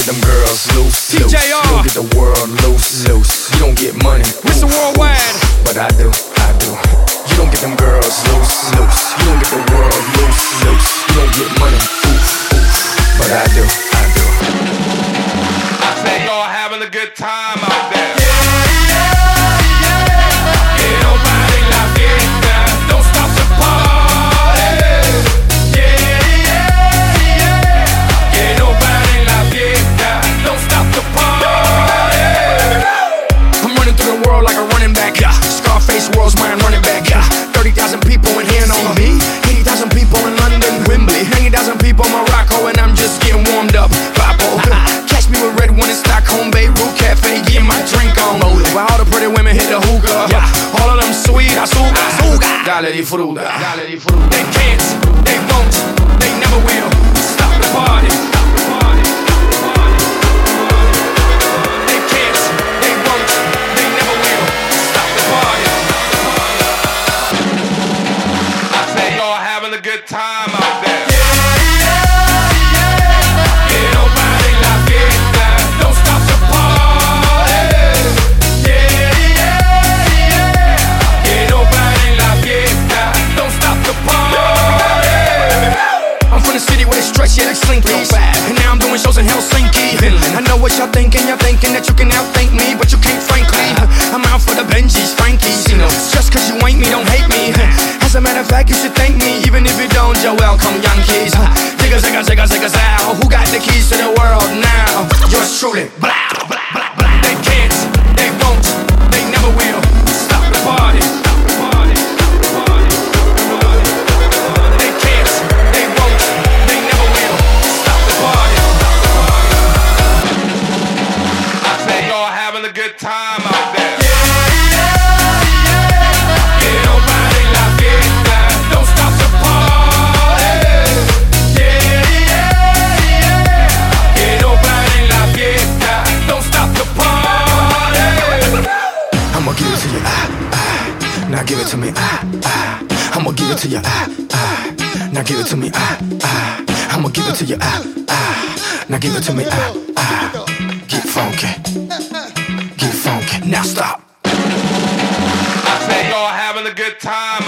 get them girls loose, loose. TJR. You don't get the world loose, loose. You don't get money, Mr. Worldwide. but I do, I do. You don't get them girls loose, loose. You don't get the world loose, loose. You don't get money, but I do, I do. I say y'all having a good time out there. Scarface world's mine, running back. 30,000 people in here, know me. 80,000 people in London, Wembley. 80,000 people in Morocco, and I'm just getting warmed up. Papo, catch me with red one in Stockholm, Beirut Cafe, getting my drink on. While all the pretty women hit the hookah, all of them sweet, azúcar. Dale di fruta, dale di fruta. They can't, they won't, they never will stop the party. A good time out there. Don't stop the party. Que no paren la fiesta. Don't stop the party. I'm from the city where they stretch, yeah, they slinkies. And now I'm doing shows in Helsinki. I know what y'all thinking that you can outthink me, but you can't, frankly. I'm out for the Benjis, Frankies. Just cause you ain't me, don't hate me. As a matter of fact, you should thank me, even if you don't. You're welcome, Yankees. Zigga, zigga, zigga, zigga, zow. Who got the keys to the world now? Yours truly. Blah, blah, blah, blah. They can't, they won't, they never will stop the party. They can't, they won't, they never will stop the party. I say y'all having a good time out there. Now give it to me, I'ma give it to you, Now give it to me, I'ma give it to you, Now give it to me, Get funky, get funky. Now stop. I say y'all having a good time